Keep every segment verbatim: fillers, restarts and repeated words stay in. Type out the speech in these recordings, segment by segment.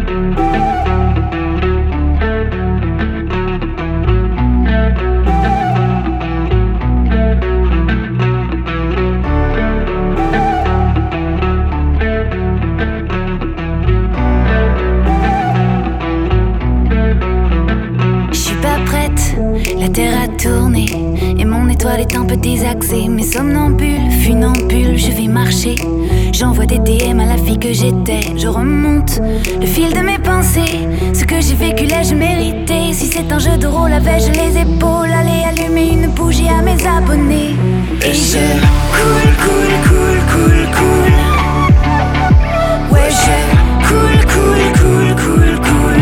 est un peu désaxée, mais somnambule, funambule, je vais marcher. J'envoie des D M à la fille que j'étais. Je remonte le fil de mes pensées. Ce que j'ai vécu là, je méritais. Si c'est un jeu de rôle, avais-je les épaules? Aller allumer une bougie à mes abonnés. Et je cool, cool, cool, cool, cool. Ouais, je cool, cool, cool, cool, cool.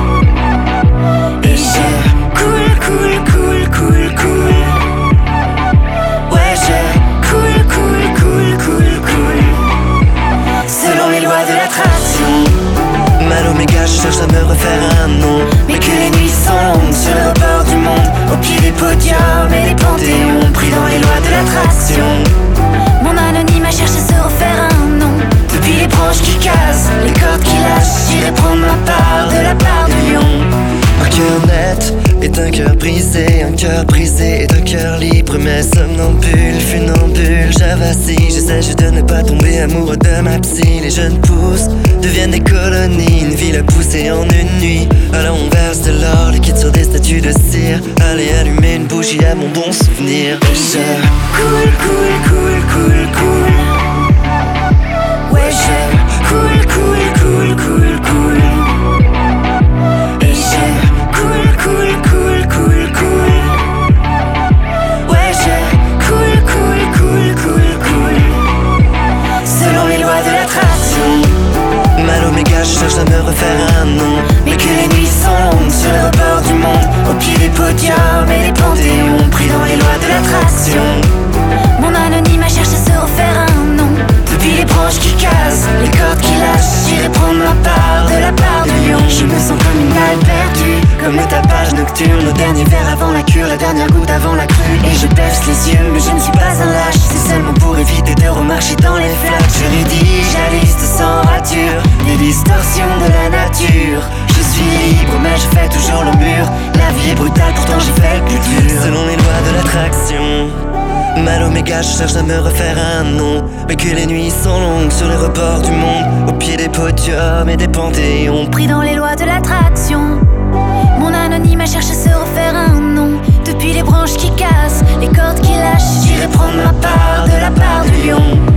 Et je cool, cool, cool, cool, cool. Ouais, je cool, cool, cool, cool, cool. Selon les lois de l'attraction. Mal oméga, je cherche à me refaire un nom. Mais que les nuits sont longues sur le rebord du monde. Au pied des podiums et des panthéons, pris dans les lois de l'attraction. Mon anonyme a cherché à se refaire un nom. Depuis les branches qui cassent, les cordes qui lâchent, j'irai prendre ma part de la part du lion. Un cœur net est un cœur brisé, un cœur brisé est un cœur libre. Mais somnambule, funambule, j'avacille. J'essaie juste de ne pas tomber amoureux de ma psy. Les jeunes pousses deviennent des colonies, une ville à pousser en une nuit. Alors on verse de l'or liquide sur des statues de cire. Allez allumer une bougie à mon bon souvenir. Je cool, cool, cool, cool, cool. Ouais, je cool, cool, cool, cool, cool. Et je cool, cool, cool, cool, cool. Ouais, je cool, cool, cool, cool, cool. Selon les lois de l'attraction. Mal oméga, je cherche à me refaire un nom. Mais que les nuits sont longues sur le rebord du monde. Au pied des podiums et des panthéons, pris dans les lois de l'attraction. Mon anonyme a cherché à se refaire un nom. Depuis les branches qui cassent, les cordes qui lâchent, j'irai prendre ma part de la part du lion. Je me sens comme une balle perdue, comme le tapage nocturne. Au dernier verre avant la cure, la dernière goutte avant la crue. Et je baisse les yeux, mais je ne suis pas un lâche. C'est seulement pour éviter de remarcher dans les flashs. Je rédige la liste sans rature, des distorsions de la nature. Je suis libre, mais je fais toujours le mur. La vie est brutale, pourtant j'ai fait le plus dur. Selon les lois de l'attraction. Mal oméga, je cherche à me refaire un nom. Mais que les nuits sont longues sur les rebords du monde. Au pied des podiums et des panthéons, pris dans les lois de l'attraction. Mon anonyme a cherché à se refaire un nom. Depuis les branches qui cassent, les cordes qui lâchent, j'irai prendre ma part de la part du lion.